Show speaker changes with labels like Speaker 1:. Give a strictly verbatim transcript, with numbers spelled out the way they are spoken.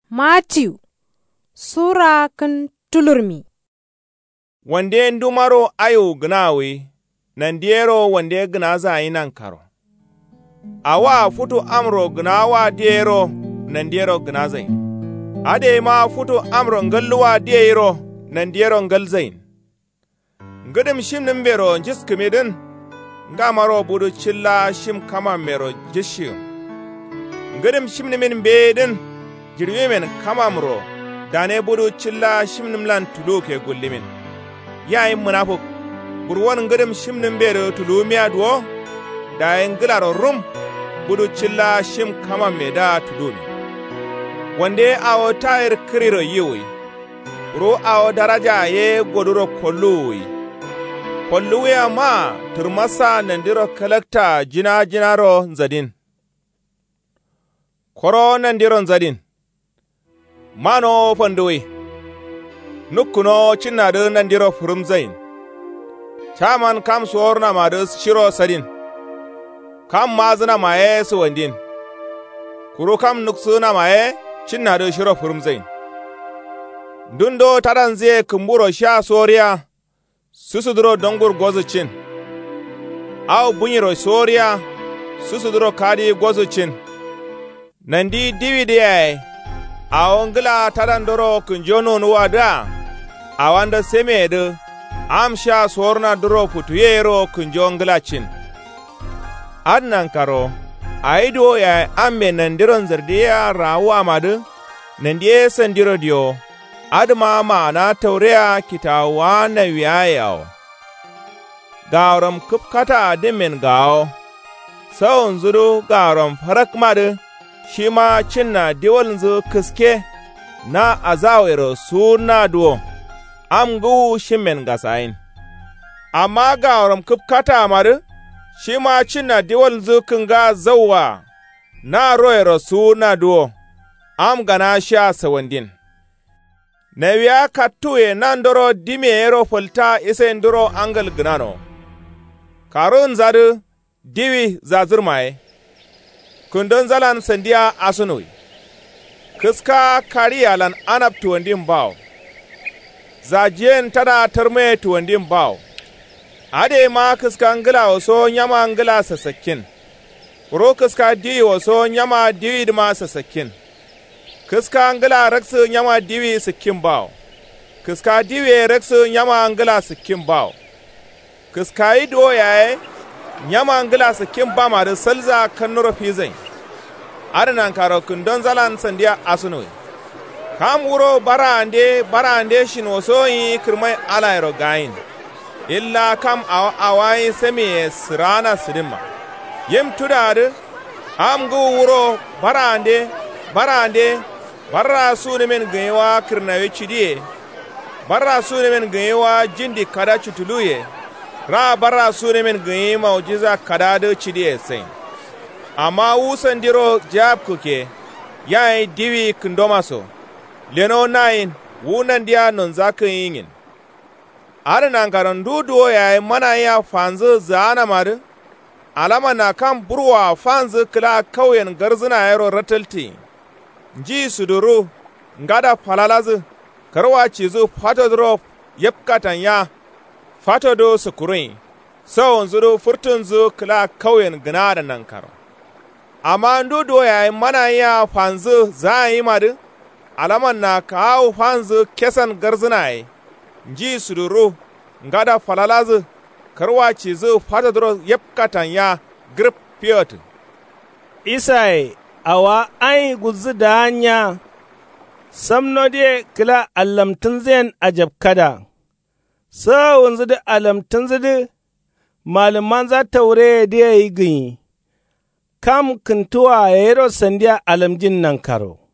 Speaker 1: Matthew Sura kan tulurmi.
Speaker 2: Wande ndumaro ayo gnawe, nandiero wande gnaza inan karo. Awa futu amro gnawa diero, nandiero gnazain. Ade ma futu amro ngalluwa diero, nandiero ngalzain. Ngadim shim nimbero jiskimidin, ngamaro budu chilla shim kama mero jishim. Ngadim shim nimin bedin, jirwimen kamamro, dane budu chilla shimnimlan tulu ke gullimin. Yayi munafuk, burwan ngadim shimnim bere tulu miadwo, da ngilaro rum, budu chilla shim kamam meda tulumi. Wande awo tair kiriro yiwi, ru awo daraja ye goduro kolluwi. Kolluwi ama turmasa nandiro kalakta jina jinaro nzadin. Koro nandiro nzadin. Mano fanduwi, nukuno chinnadu nandiro furumzain. Chaman kam suorna madus shiro sadin. Kam mazna mae suwandin. Kuru kam nuksuna mae chinnadu shiro furumzain. Dundo taranzie kumburo sha soria, susuduro dongur gozu chin. Au bunyiro soria, susuduro kadi gozu chin. Nandi dividiye, awongla tarandoro kunjono nuwada awanda semedu amsha sorna duro putuyero kunjongla chin adnan karo aido ya amme nandiron zardiya rawu amadu nandiye sandiro dio adma mana taureya kitawa na wiyayaw gawram kupkata dimin gawo sawun zuru gawram farak madu shi ma cinna diwalin kiske na azawero suna duwo, am gu shimen gasayin. Amma ga waram kupkata amadu, shi ma cinna diwalin kinga zauwa na royero suna duwo, am gana sha sawandin. Na wiya katuye nan doro dime yero fulta isa ndoro angal gnano. Karun zadu diwi zazurmaye. Kundon zalan sandiya asunui. Kiska kariyalan anab tuwandin baw. Zajiyen tada tarme tuwandin baw. Ade ma kiska ngila waso nyama ngila sasakin. Kuro kiska diwi waso nyama diwi dima sasakin. Kiska ngila raksu nyama diwi sikin baw. Kiska diwi raksu nyama ngila sikin baw. Kiska ido yaye nyama ngila sikin ba ma da salza kan nura fizai. Adanan karo kundon zalan sandiya asunoi. Kam wuro barande barande shin wasoyi kirmai alayro gain. Illa kam aw awai semi sirana sidima. Yem tudade am gu wuro barande barande barra sunimen gaiwa kirnawe chidiye. Barra sunimen gaiwa jindi kada chutuluye. Ra barra sunimen gaiwa maujiza kada de chidiye sain. Amma wusan diro jab kuke, yayi diwi kundomaso, leno nain wunan dia non zakin yingin. Arinan karon duduwo yayi mana ya fanzu zana madu, alama na kan burwa fanzu kila kauyen garzina yaro ratalti. Ji suduru, ngada falalazu, karwa cizu fato duro yepkatan ya, fato do sukurin, sawon zuru furtunzu kila kauyen gina da nan karo. Amma ndudo yayin mana ya fanzu za a yi madu, alaman na kawo fanzu kesan garzinaye, ji suduru, ngada falalazu, karwa cizu fataduro yepkatan ya grip piyotu.
Speaker 3: Isai, awa ai guzu da hanya, samno de kila alamtun zen a jabkada, sa wanzu da alamtun zidi, malaman za ta wure da ya yi gini. Kam kuntuwa ya yi sandiya alamjin nan karo.